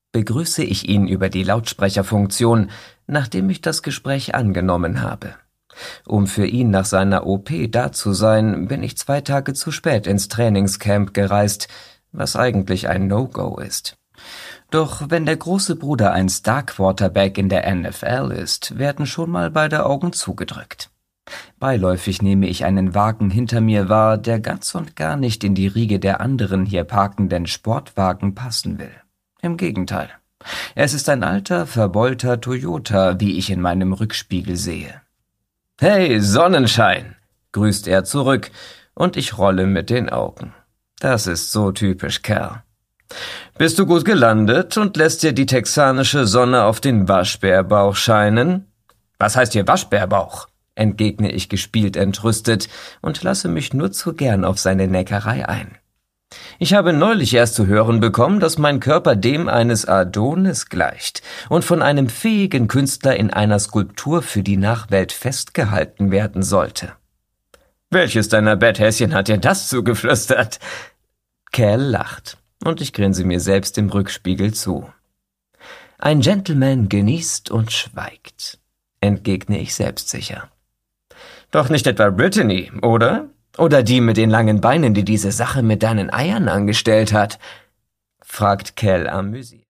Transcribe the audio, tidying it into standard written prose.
begrüße ich ihn über die Lautsprecherfunktion, nachdem ich das Gespräch angenommen habe. Um für ihn nach seiner OP da zu sein, bin ich 2 Tage zu spät ins Trainingscamp gereist, was eigentlich ein No-Go ist. Doch wenn der große Bruder ein Star-Quarterback in der NFL ist, werden schon mal beide Augen zugedrückt. Beiläufig nehme ich einen Wagen hinter mir wahr, der ganz und gar nicht in die Riege der anderen hier parkenden Sportwagen passen will. Im Gegenteil. Es ist ein alter, verbeulter Toyota, wie ich in meinem Rückspiegel sehe. »Hey, Sonnenschein«, grüßt er zurück, und ich rolle mit den Augen. Das ist so typisch Kerl. »Bist du gut gelandet und lässt dir die texanische Sonne auf den Waschbärbauch scheinen?« »Was heißt hier Waschbärbauch?«, entgegne ich gespielt entrüstet und lasse mich nur zu gern auf seine Neckerei ein. Ich habe neulich erst zu hören bekommen, dass mein Körper dem eines Adonis gleicht und von einem fähigen Künstler in einer Skulptur für die Nachwelt festgehalten werden sollte. »Welches deiner Betthäschen hat dir das zugeflüstert?« Cal lacht, und ich grinse mir selbst im Rückspiegel zu. »Ein Gentleman genießt und schweigt«, entgegne ich selbstsicher. »Doch nicht etwa Brittany, oder? Oder die mit den langen Beinen, die diese Sache mit deinen Eiern angestellt hat?« fragt Cal amüsiert.